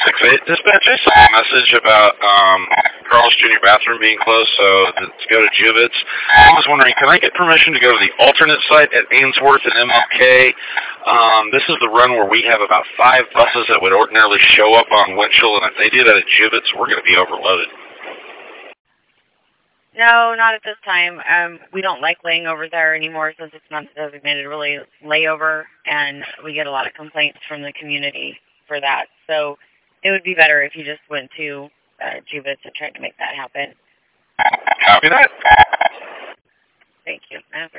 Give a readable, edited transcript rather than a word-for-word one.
6-8 dispatch. I saw a message about Carl's Jr. bathroom being closed, so to go to Juvits. I was wondering, can I get permission to go to the alternate site at Ainsworth and MLK? This is the run where we have about 5 buses that would ordinarily show up on Winchell, and if they do that at Juvits, we're going to be overloaded. No, not at this time. We don't like laying over there anymore since it's not designated really layover, and we get a lot of complaints from the community for that. So it would be better if you just went to Juvits and tried to make that happen. Copy that. Thank you.